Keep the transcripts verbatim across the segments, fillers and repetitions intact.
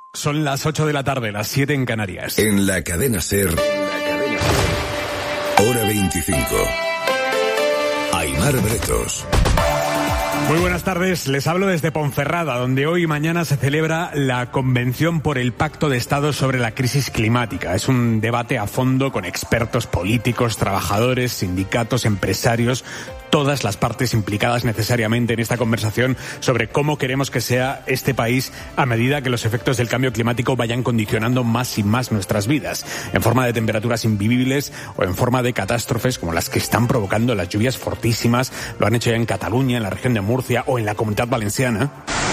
Son las ocho de la tarde, las siete en Canarias. En la cadena SER, hora veinticinco. Aimar Bretos. Muy buenas tardes, les hablo desde Ponferrada, donde hoy y mañana se celebra la Convención por el Pacto de Estado sobre la Crisis Climática. Es un debate a fondo con expertos políticos, trabajadores, sindicatos, empresarios, todas las partes implicadas necesariamente en esta conversación sobre cómo queremos que sea este país a medida que los efectos del cambio climático vayan condicionando más y más nuestras vidas, en forma de temperaturas invivibles o en forma de catástrofes como las que están provocando las lluvias fortísimas. Lo han hecho ya en Cataluña, en la región de Murcia o en la Comunidad Valenciana.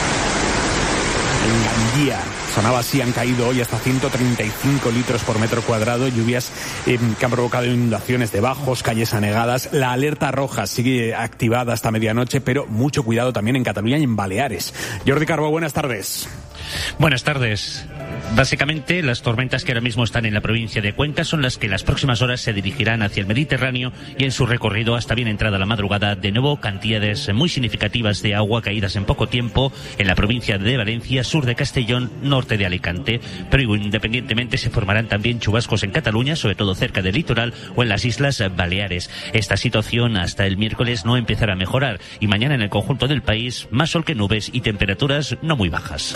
En Gandía sonaba así, han caído hoy hasta ciento treinta y cinco litros por metro cuadrado, lluvias eh, que han provocado inundaciones de bajos, calles anegadas. La alerta roja sigue activada hasta medianoche, pero mucho cuidado también en Cataluña y en Baleares. Jordi Carbó, buenas tardes. Buenas tardes. Básicamente, las tormentas que ahora mismo están en la provincia de Cuenca son las que en las próximas horas se dirigirán hacia el Mediterráneo y en su recorrido hasta bien entrada la madrugada, de nuevo cantidades muy significativas de agua caídas en poco tiempo en la provincia de Valencia, sur de Castellón, norte de Alicante. Pero independientemente se formarán también chubascos en Cataluña, sobre todo cerca del litoral o en las Islas Baleares. Esta situación hasta el miércoles no empezará a mejorar y mañana en el conjunto del país más sol que nubes y temperaturas no muy bajas.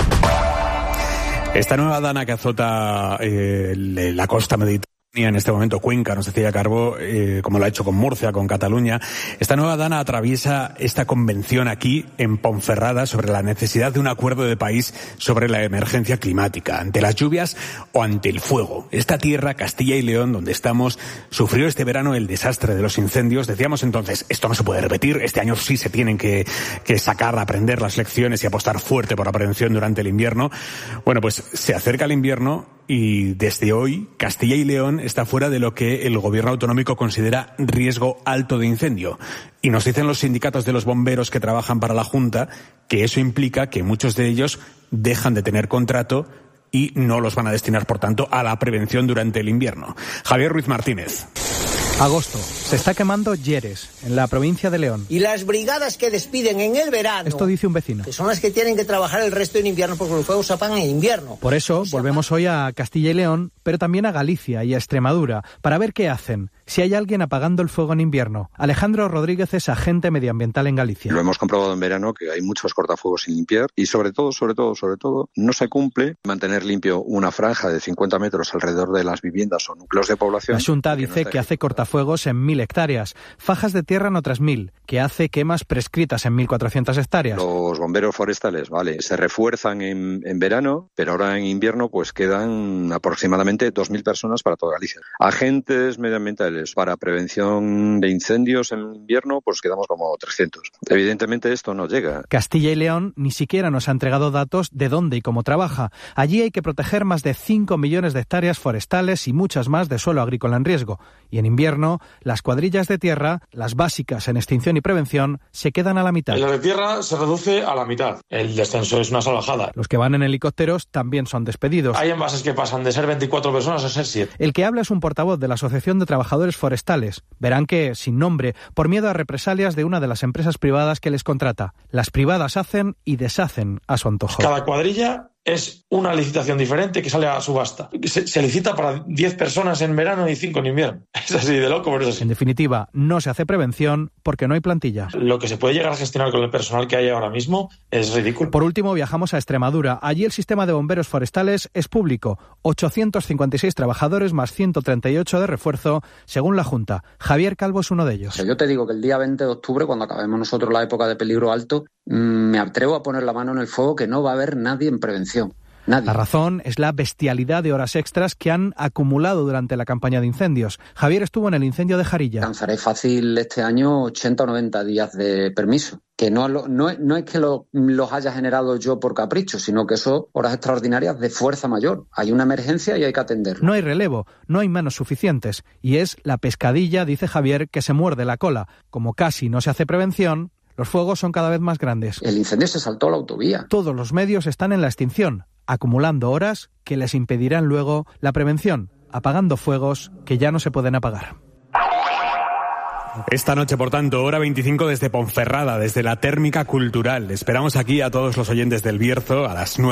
Esta nueva dana que azota eh, la costa mediterránea, en este momento Cuenca, nos decía Carbó, eh, como lo ha hecho con Murcia, con Cataluña, esta nueva dana atraviesa esta convención aquí en Ponferrada sobre la necesidad de un acuerdo de país sobre la emergencia climática, ante las lluvias o ante el fuego. Esta tierra, Castilla y León, donde estamos, sufrió este verano el desastre de los incendios. Decíamos entonces, esto no se puede repetir, este año sí se tienen que, que sacar, aprender las lecciones y apostar fuerte por la prevención durante el invierno. Bueno, pues se acerca el invierno y desde hoy Castilla y León está fuera de lo que el gobierno autonómico considera riesgo alto de incendio. Y nos dicen los sindicatos de los bomberos que trabajan para la Junta que eso implica que muchos de ellos dejan de tener contrato y no los van a destinar, por tanto, a la prevención durante el invierno. Javier Ruiz Martínez. Agosto. Se está quemando Lleres, en la provincia de León. Y las brigadas que despiden en el verano... Esto dice un vecino. Que son las que tienen que trabajar el resto en invierno porque los fuegos se apagan en invierno. Por eso volvemos hoy a Castilla y León, pero también a Galicia y a Extremadura, para ver qué hacen, si hay alguien apagando el fuego en invierno. Alejandro Rodríguez es agente medioambiental en Galicia. Lo hemos comprobado en verano, que hay muchos cortafuegos sin limpiar y sobre todo, sobre todo, sobre todo, no se cumple mantener limpio una franja de cincuenta metros alrededor de las viviendas o núcleos de población. La Xunta dice que hace cortafuegos en mil hectáreas, fajas de tierra en otras mil, que hace quemas prescritas en mil cuatrocientas hectáreas. Los bomberos forestales, vale, se refuerzan en, en verano, pero ahora en invierno pues quedan aproximadamente dos mil personas para toda Galicia. Agentes medioambientales para prevención de incendios en invierno, pues quedamos como trescientos. Evidentemente esto no llega. Castilla y León ni siquiera nos ha entregado datos de dónde y cómo trabaja. Allí hay que proteger más de cinco millones de hectáreas forestales y muchas más de suelo agrícola en riesgo. Y en invierno, las cuadrillas de tierra, las básicas en extinción y prevención, se quedan a la mitad. La de tierra se reduce a la mitad. El descenso es una salvajada. Los que van en helicópteros también son despedidos. Hay envases que pasan de ser veinticuatro personas a ser siete. El que habla es un portavoz de la Asociación de Trabajadores Forestales. Verán que, sin nombre, por miedo a represalias de una de las empresas privadas que les contrata. Las privadas hacen y deshacen a su antojo. Cada cuadrilla es una licitación diferente que sale a subasta. Se, se licita para diez personas en verano y cinco en invierno. Es así de loco, pero es así. En definitiva, no se hace prevención porque no hay plantilla. Lo que se puede llegar a gestionar con el personal que hay ahora mismo es ridículo. Por último, viajamos a Extremadura. Allí el sistema de bomberos forestales es público. ochocientos cincuenta y seis trabajadores más ciento treinta y ocho de refuerzo, según la Junta. Javier Calvo es uno de ellos. Yo te digo que el día veinte de octubre, cuando acabemos nosotros la época de peligro alto, me atrevo a poner la mano en el fuego que no va a haber nadie en prevención. Nadie. La razón es la bestialidad de horas extras que han acumulado durante la campaña de incendios. Javier estuvo en el incendio de Jarilla. Alcanzaré fácil este año ochenta o noventa días de permiso. Que no, no, no es que lo, los haya generado yo por capricho, sino que son horas extraordinarias de fuerza mayor. Hay una emergencia y hay que atenderlo. No hay relevo, no hay manos suficientes. Y es la pescadilla, dice Javier, que se muerde la cola. Como casi no se hace prevención, los fuegos son cada vez más grandes. El incendio se saltó a la autovía. Todos los medios están en la extinción, acumulando horas que les impedirán luego la prevención, apagando fuegos que ya no se pueden apagar. Esta noche, por tanto, hora veinticinco desde Ponferrada, desde la Térmica Cultural. Esperamos aquí a todos los oyentes del Bierzo a las nueve.